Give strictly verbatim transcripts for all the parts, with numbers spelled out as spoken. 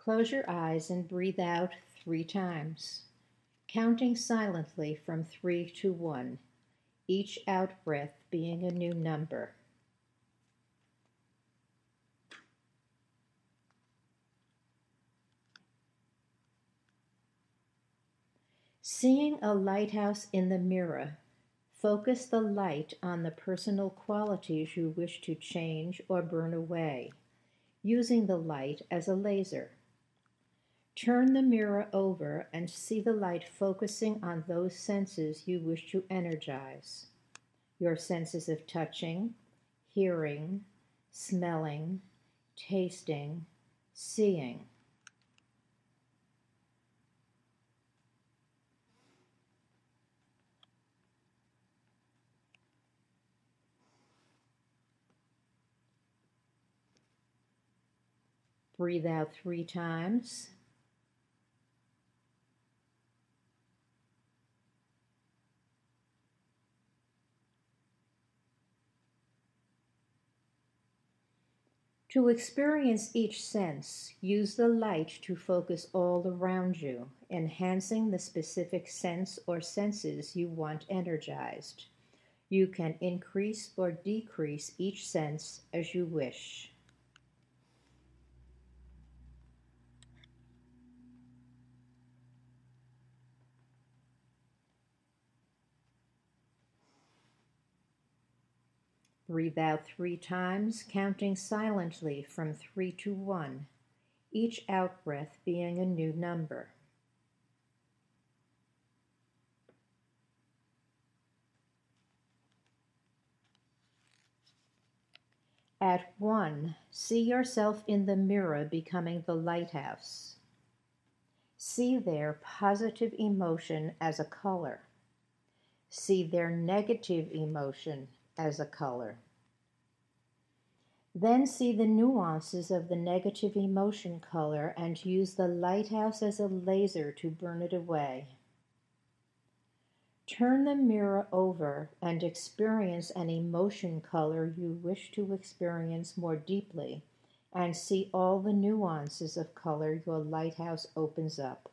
Close your eyes and breathe out three times, counting silently from three to one, each out breath being a new number. Seeing a lighthouse in the mirror, focus the light on the personal qualities you wish to change or burn away, using the light as a laser. Turn the mirror over and see the light focusing on those senses you wish to energize. Your senses of touching, hearing, smelling, tasting, seeing. Breathe out three times. To experience each sense, use the light to focus all around you, enhancing the specific sense or senses you want energized. You can increase or decrease each sense as you wish. Breathe out three times, counting silently from three to one, each out-breath being a new number. At one, see yourself in the mirror becoming the lighthouse. See their positive emotion as a color. See their negative emotion as a color. Then see the nuances of the negative emotion color and use the lighthouse as a laser to burn it away. Turn the mirror over and experience an emotion color you wish to experience more deeply, and see all the nuances of color your lighthouse opens up.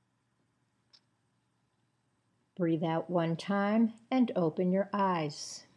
Breathe out one time and open your eyes.